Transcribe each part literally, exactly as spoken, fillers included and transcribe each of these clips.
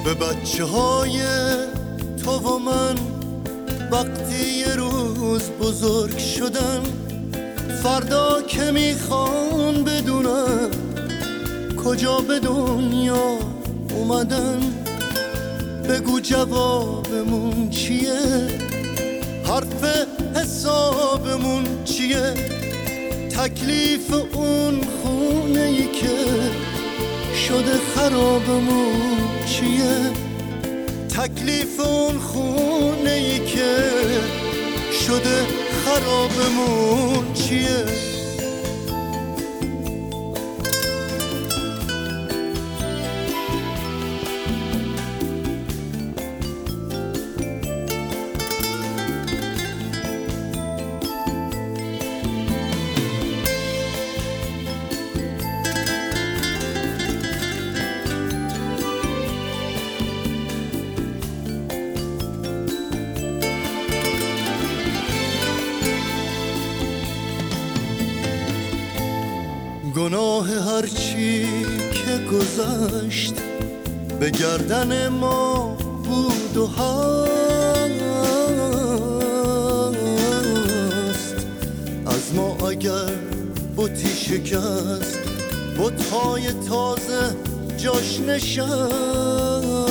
به بچه های تو و من وقتی یه روز بزرگ شدن، فردا که میخوان بدونن کجا به دنیا اومدن، بگو جوابمون چیه؟ حرف حسابمون چیه؟ تکلیف اون خونه ای که شده خرابمون چیه؟ تکلیف اون خونه ای که شده خرابمون چیه؟ گناه هرچی که گذشت به گردن ما بود و هست، از ما اگر بتی شکست بت‌های تازه جاش نشست.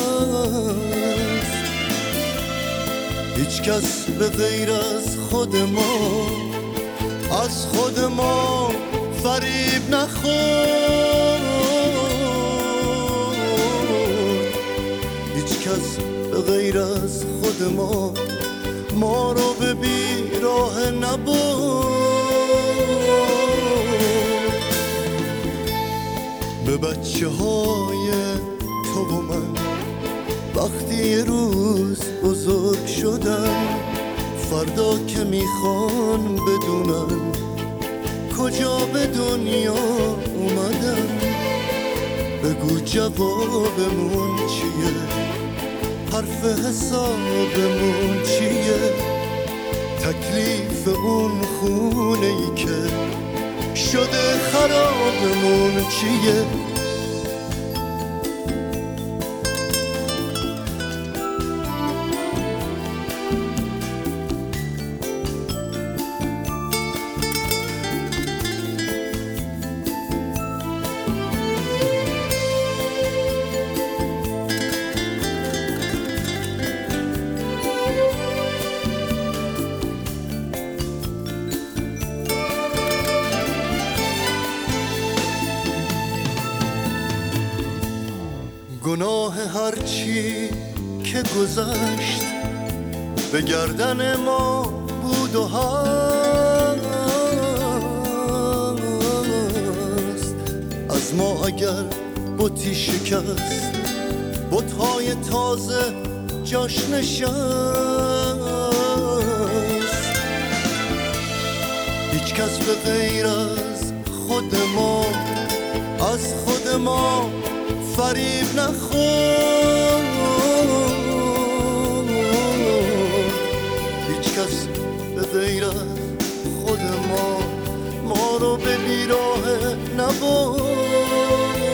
هیچ کس به غیر از خود ما از خود ما فریب نخور. هیچ کس به غیر از خود ما ما رو به بیراه نبرد. به بچه های تو و من وقتی یه روز بزرگ شدن، فردا که میخوان بدونن کجا به دنیا اومدن، بگو جوابمون چیه؟ حرف حسابمون چیه؟ تکلیف اون خونه ای که شده خرابمون چیه؟ گناه هرچی که گذشت به گردن ما بود و هست، از ما اگر بتی شکست بت‌های تازه جاش نشست. هیچ کس به غیر از خود ما از خود ما فریب نخور. هیچ کس به غیر از خود ما ما رو به بیراه نبرد.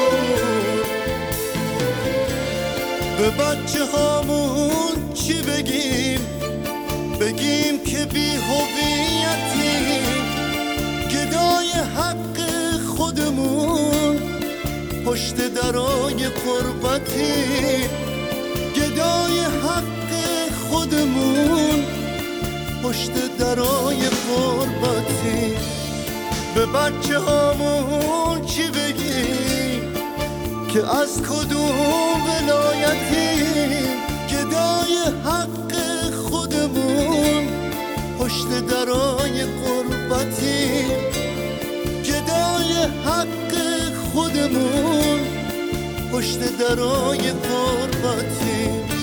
به بچه هامون چی بگیم؟ بگیم که بی هویتیم، گدای حق خودمون پشت درای قربتی، گدای حق خودمون پشت درای قربتی. به بچه هامون چی بگیم که از کدوم ولایتی، گدای حق خودمون پشت درای قربتی، گدای حق خودمون پشت درای قربتی.